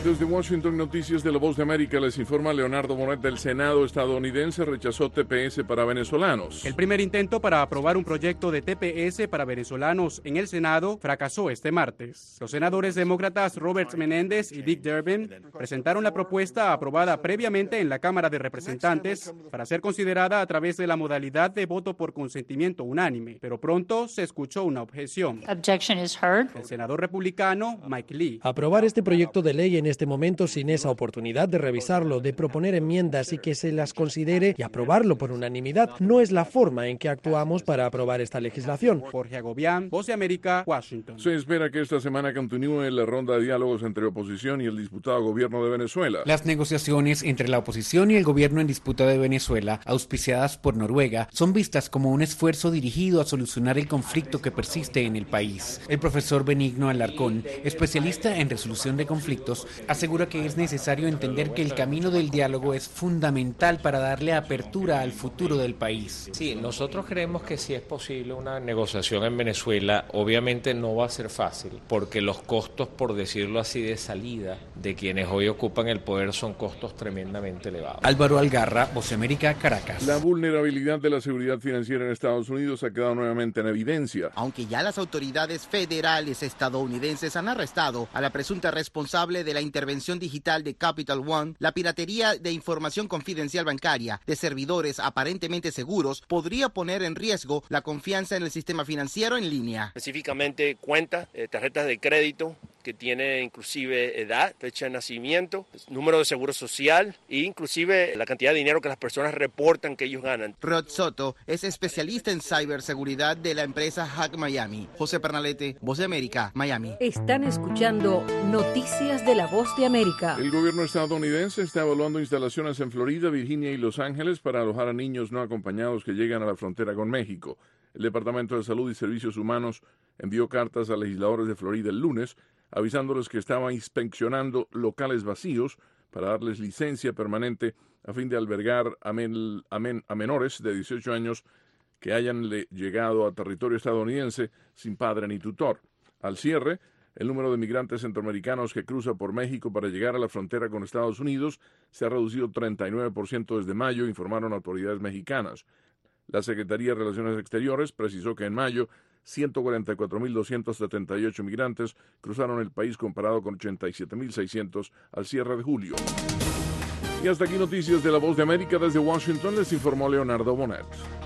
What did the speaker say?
Desde Washington, Noticias de la Voz de América, les informa Leonardo Bonet. Del Senado estadounidense rechazó TPS para venezolanos. El primer intento para aprobar un proyecto de TPS para venezolanos en el Senado fracasó este martes. Los senadores demócratas Robert Menéndez y Dick Durbin presentaron la propuesta aprobada previamente en la Cámara de Representantes para ser considerada a través de la modalidad de voto por consentimiento unánime, pero pronto se escuchó una objeción. Objection is heard. El senador republicano Mike Lee. Aprobar este proyecto de ley en este momento sin esa oportunidad de revisarlo, de proponer enmiendas y que se las considere y aprobarlo por unanimidad no es la forma en que actuamos para aprobar esta legislación. Jorge Agobián, Voz de América, Washington. Se espera que esta semana continúe la ronda de diálogos entre oposición y el disputado gobierno de Venezuela. Las negociaciones entre la oposición y el gobierno en disputa de Venezuela, auspiciadas por Noruega, son vistas como un esfuerzo dirigido a solucionar el conflicto que persiste en el país. El profesor Benigno Alarcón, especialista en resolución de conflictos, asegura que es necesario entender que el camino del diálogo es fundamental para darle apertura al futuro del país. Sí, nosotros creemos que sí es posible una negociación en Venezuela. Obviamente no va a ser fácil, porque los costos, por decirlo así, de salida de quienes hoy ocupan el poder son costos tremendamente elevados. Álvaro Algarra, Voz de América, Caracas. La vulnerabilidad de la seguridad financiera en Estados Unidos ha quedado nuevamente en evidencia. Aunque ya las autoridades federales estadounidenses han arrestado a la presunta responsable de la intervención digital de Capital One, la piratería de información confidencial bancaria de servidores aparentemente seguros podría poner en riesgo la confianza en el sistema financiero en línea. Específicamente cuentas, tarjetas de crédito que tiene inclusive edad, fecha de nacimiento, número de seguro social e inclusive la cantidad de dinero que las personas reportan que ellos ganan. Rod Soto es especialista en ciberseguridad de la empresa Hack Miami. José Pernalete, Voz de América, Miami. Están escuchando Noticias de la Voz de América. El gobierno estadounidense está evaluando instalaciones en Florida, Virginia y Los Ángeles para alojar a niños no acompañados que llegan a la frontera con México. El Departamento de Salud y Servicios Humanos envió cartas a legisladores de Florida el lunes avisándoles que estaba inspeccionando locales vacíos para darles licencia permanente a fin de albergar a menores de 18 años que hayan llegado a territorio estadounidense sin padre ni tutor. Al cierre, el número de migrantes centroamericanos que cruza por México para llegar a la frontera con Estados Unidos se ha reducido 39% desde mayo, informaron autoridades mexicanas. La Secretaría de Relaciones Exteriores precisó que en mayo 144.278 migrantes cruzaron el país comparado con 87.600 al cierre de julio. Y hasta aquí noticias de la Voz de América. Desde Washington les informó Leonardo Bonet.